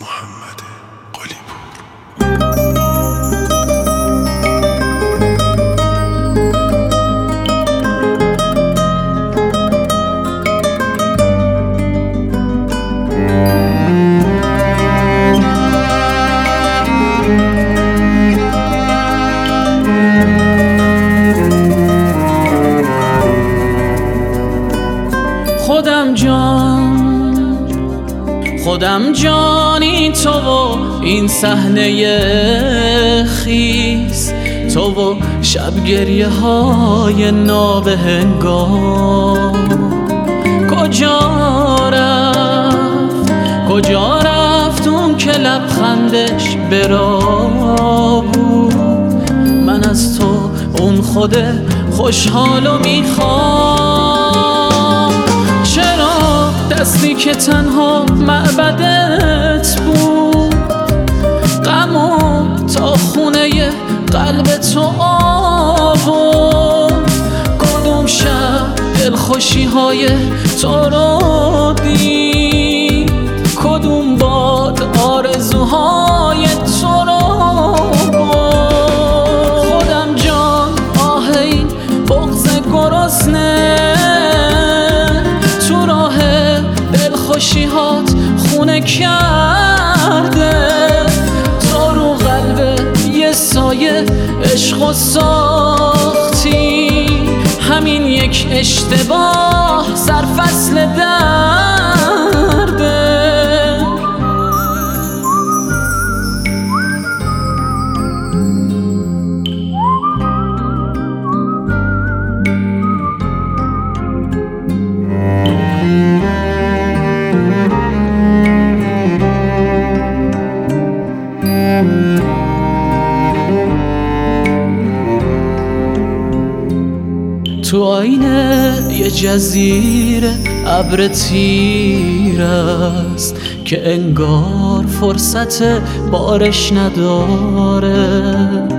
محمد قلی‌پور. خودم جانی تو و این صحنه خیس، تو و شب گریه های نابهنگام. کجا رفت اون که لبخندش برا بود؟ من از تو اون خود خوشحالو میخوام. چرا دستی که تنها معبدت بود غمو تا خونه قلب تو آورد؟ کدوم شب دلخوشی های تو رو دید؟ کدوم باد آرزوهای تو رو برد؟ خودم جان آه این بغض گرسنه تو راه دلخوشی‌هات خونه کرده. تو رو قلب یه سایه عشقو ساختی، همین یک اشتباه سرفصل درده. تو آینه یه جزیره ابر تیر است که انگار فرصت بارش نداره،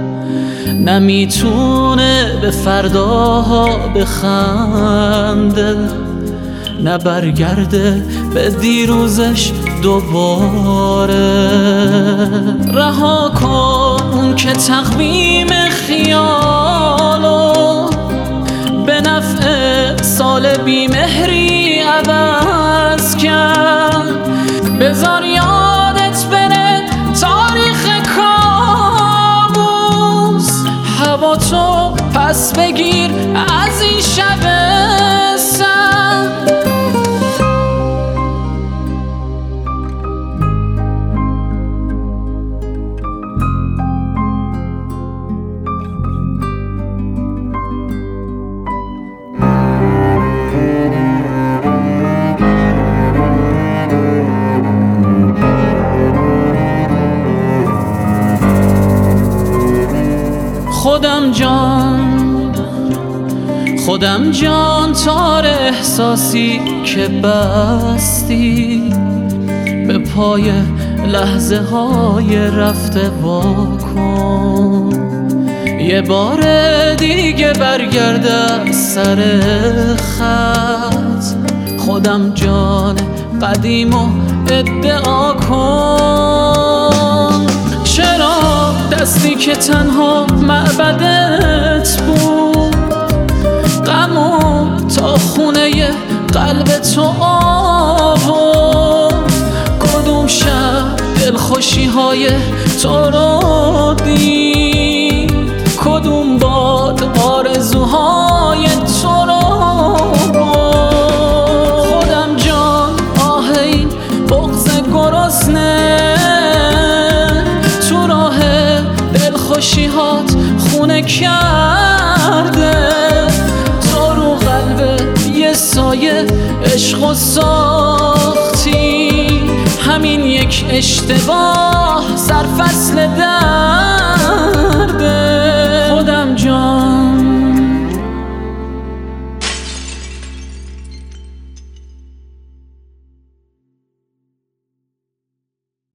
نمیتونه به فرداها بخنده، نه برگرده به دیروزش دوباره. رها کن اون که تقویم خیالو به نفع سال بیمهری عوض کرد. بذار یادت بره تاریخ کابوس، هوا تو پس بگیر از این شب سرد. خودم جان تار احساسی که بستی به پای لحظه های رفته واکن. یه بار دیگه برگرده سر خط، خودم جان قدیمو ادعا کن. چرا دستی که تنها معبدت بود غمو تا خونه قلب تو آورد؟ کدوم شب دلخوشی های تو رو دید؟ کدوم باد آرزوهای تو رو برد؟ خودم جان آه این بغض گرسنه تو راه دلخوشی‌هات خونه کرده. سایه عشقو ساختی، همین یک اشتباه سرفصل در